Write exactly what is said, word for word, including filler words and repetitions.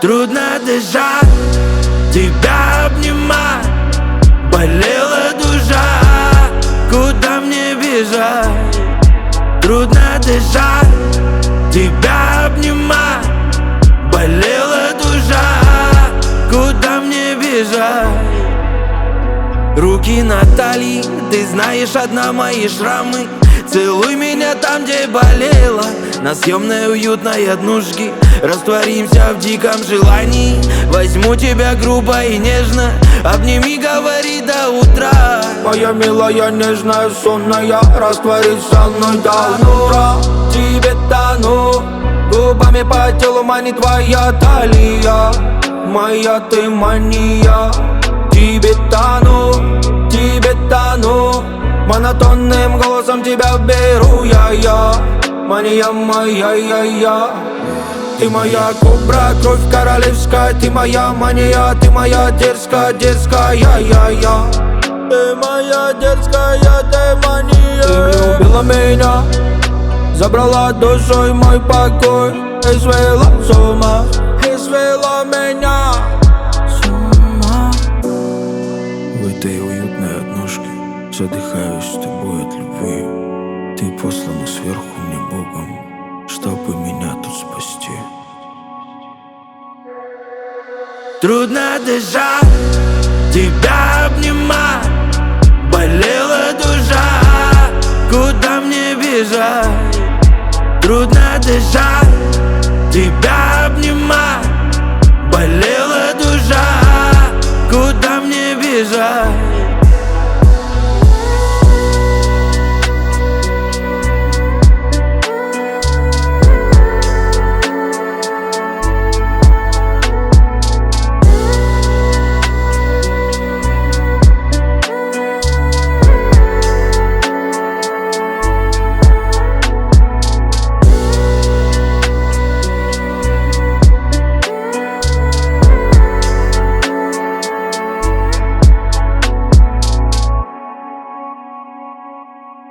Трудно дышать, тебя обнимать, болела душа, куда мне бежать? Трудно дышать, тебя обнимать, болела душа, куда мне бежать? Руки на талии, ты знаешь, одна мои шрамы. Целуй меня там, где болела, на съемной уютной однушке. Растворимся в диком желании. Возьму тебя грубо и нежно, обними, говори до утра. Моя милая, нежная, сонная, растворись со мной до утра. Тебе тону, губами по телу манит твоя талия. Моя ты мания. Тебе тону, тебе тону, монотонным голосом тебя беру я, я. Мания моя, я, я. Ты моя кобра, кровь королевская. Ты моя мания, ты моя дерзкая, дерзкая, я, я. Ты моя дерзкая, ты мания. Ты любила меня, забрала душой мой покой и свела с ума, и свела меня с ума. В этой уютной однушке задыхаюсь с тобой от любви. Ты послана сверху мне Богом, чтобы меня тут спасти. Трудно дышать, тебя обнимать, болела душа, куда мне бежать? Трудно дышать, тебя